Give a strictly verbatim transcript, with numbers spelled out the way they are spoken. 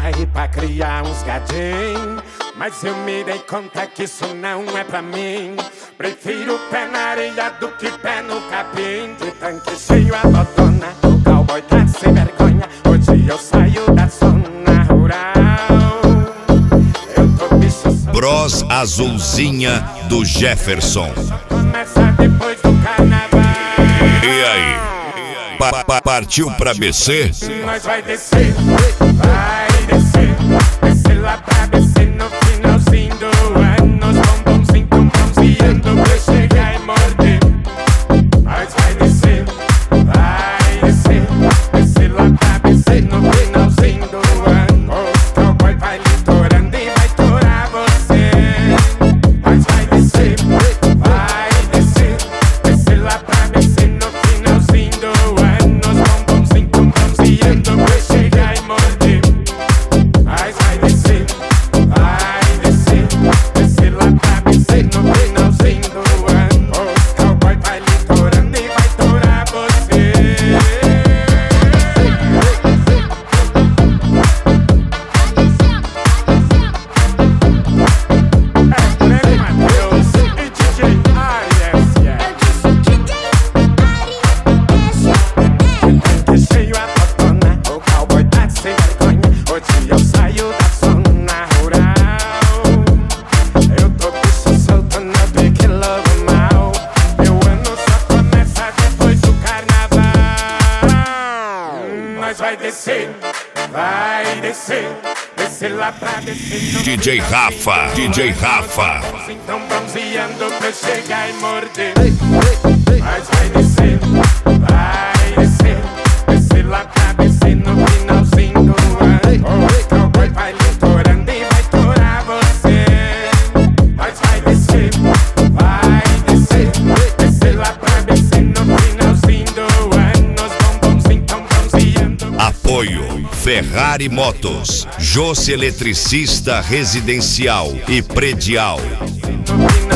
pai pra criar uns gadinhos, mas eu me dei conta que isso não é pra mim. Prefiro pé na areia do que pé no capim. De tanque cheio a botona, o cowboy tá sem vergonha. Hoje eu saio da zona rural. Eu tô bicho solto. Bros Azulzinha do Jefferson. Começa depois do carnaval. E aí? Pa -pa Partiu pra B C? Nós vai descer, vai descer, descer lá pra B C no finalzinho do ano. Os bombonzinhos tão bronzeando pra chegar e morder. Nós vai descer, vai descer, descer lá pra B C no finalzinho do ano. Os cowboy vai litorando e vai torar você. Nós vai descer, vai descer, descer lá pra B C no finalzinho do ano. Pra chegar e morder. Mas vai descer, vai descer, descer lá pra descer no finalzinho do ano. Os cowboy vai litorando e vai torar você. É Play Matheus e D J Arias, yeah. Que cheio a botona, o cowboy tá sem vergonha. Hoje eu saio da zona rural. Eu tô bicho solto no pique lobo mal. Meu ano só começa depois do carnaval. Nós vai descer, vai descer, descer lá pra descer no D J Rafa, D J Rafa. então bronzeando pra chegar e morder. Mas vai descer, vai descer, descer lá pra descer no finalzinho do ano. O cowboy vai litorando e vai torar você. Mas vai descer, vai descer, descer lá pra descer no finalzinho do ano. Os bombonzinhos tão bronzeando. Apoio Ferrari Motos, Josse Eletricista Residencial e Predial. No final